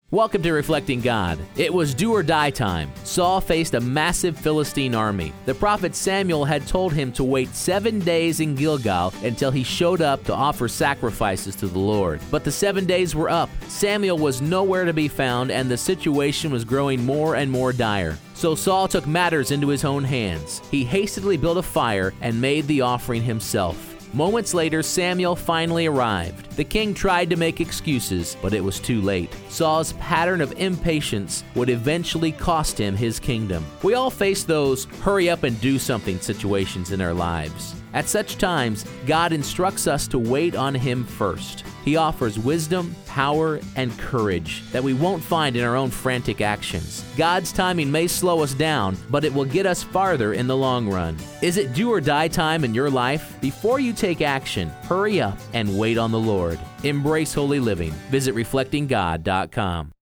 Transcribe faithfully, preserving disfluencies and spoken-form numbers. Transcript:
Welcome to Reflecting God. It was do or die time. Saul faced a massive Philistine army. The prophet Samuel had told him to wait seven days in Gilgal until he showed up to offer sacrifices to the Lord. But the seven days were up. Samuel was nowhere to be found, and the situation was growing more and more dire. So Saul took matters into his own hands. He hastily built a fire and made the offering himself. Moments later, Samuel finally arrived. The king tried to make excuses, but it was too late. Saul's pattern of impatience would eventually cost him his kingdom. We all face those hurry up and do something situations in our lives. At such times, God instructs us to wait on Him first. He offers wisdom, power, and courage that we won't find in our own frantic actions. God's timing may slow us down, but it will get us farther in the long run. Is it do or die time in your life? Before you take action, hurry up and wait on the Lord. Embrace holy living. Visit reflecting god dot com.